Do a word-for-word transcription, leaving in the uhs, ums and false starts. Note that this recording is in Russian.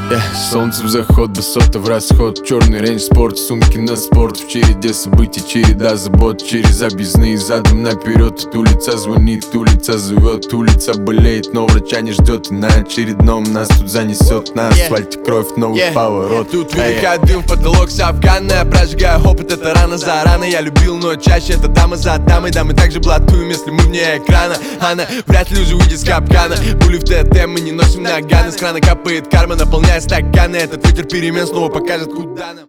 Yeah, солнце в заход, высота в расход. Черный рейндж спорт, сумки на спорт. В череде событий, череда забот. Через объездные задом наперед. Улица звонит, улица зовет. Улица болеет, но врача не ждет. И на очередном нас тут занесет. На асфальте кровь, новый yeah. поворот. Тут выдыхает дым в потолок с Афгана. Прожигаю опыт, это рано за рано. Я любил, но чаще это дама за дамой. Да, мы также блатуем, если мы вне экрана. Она вряд ли уже выйдет с капкана. Пули в ТТ мы не носим наганы. С крана капает карма, наполняя стаканы. Этот ветер перемен снова покажет, куда нам.